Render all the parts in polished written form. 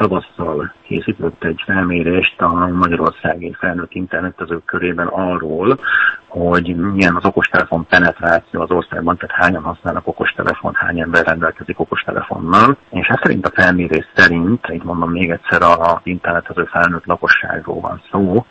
tavasszal készített egy felmérést a magyarországi felnőtt internetezők körében arról, hogy milyen az okostelefon penetráció az országban, tehát hányan használnak okostelefont, hány ember rendelkezik okostelefonnal. És ez szerint a felmérés szerint, így mondom még egyszer, az internetező felnőtt lakosságról van szó,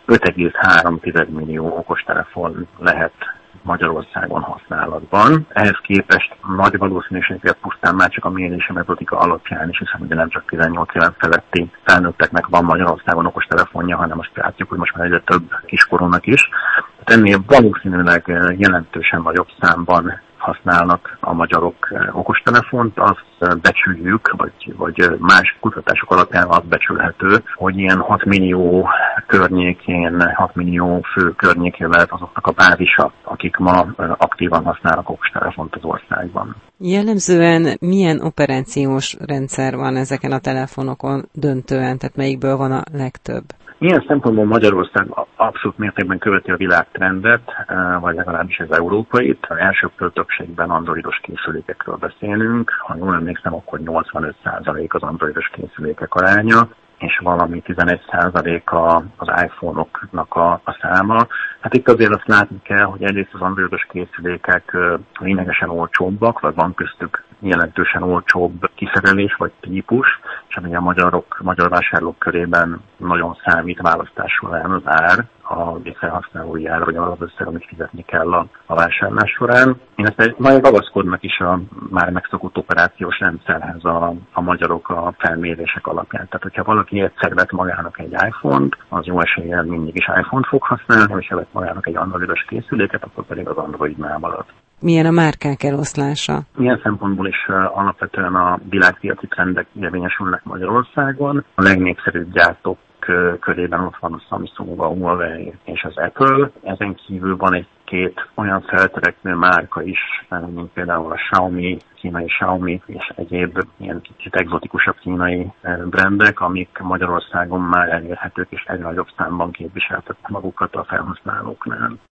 5,3 millió okostelefon lehet Magyarországon használatban. Ehhez képest nagy valószínűséggel pusztán már csak a mérési metodika alapján is, hiszen ugye nem csak 18 éven feletti felnőtteknek van Magyarországon okostelefonja, hanem azt látjuk, hogy most már egyre több kiskorúnak is. Ennél valószínűleg jelentősen nagyobb számban használnak a magyarok okostelefont, azt becsüljük, vagy más kutatások alapján azt becsülhető, hogy ilyen 6 millió környékén, 6 millió fő környékén lehet azoknak a bázisa, akik ma aktívan használnak okostelefont az országban. Jellemzően milyen operációs rendszer van ezeken a telefonokon döntően, tehát melyikből van a legtöbb? Ilyen szempontból Magyarország abszolút mértékben követi a világtrendet, vagy legalábbis az európait. Az elsőbb többségben androidos készülékekről beszélünk. Ha jól emlékszem, akkor 85% az androidos készülékek aránya, és valami 11% az iPhone-oknak a száma. Hát itt azért azt látni kell, hogy egyrészt az androidos készülékek lényegesen olcsóbbak, vagy van köztük jelentősen olcsóbb kiszerelés vagy típus, és ami a magyar vásárlók körében nagyon számít választásul el az ár, a végfelhasználói ár, vagy az összeg, amit fizetni kell a vásárlás során. Illetve nagyon ragaszkodnak is a már megszokott operációs rendszerhez a magyarok a felmérések alapján. Tehát, hogyha valaki egyszer vett magának egy iPhone-t, az jó eséllyel mindig is iPhone-t fog használni, és ha vett magának egy androidos készüléket, akkor pedig az Androidnál marad. Milyen a márkák eloszlása? Ilyen szempontból is alapvetően a világpiaci trendek érvényesülnek Magyarországon. A legnépszerűbb gyártók körében ott van a Samsung, a Huawei és az Apple. Ezen kívül van egy-két olyan feltörekvő márka is, mint például a Xiaomi, kínai Xiaomi és egyéb ilyen kicsit egzotikusabb kínai brandek, amik Magyarországon már elérhetők és egyre nagyobb számban képviseltetik magukat a felhasználóknál.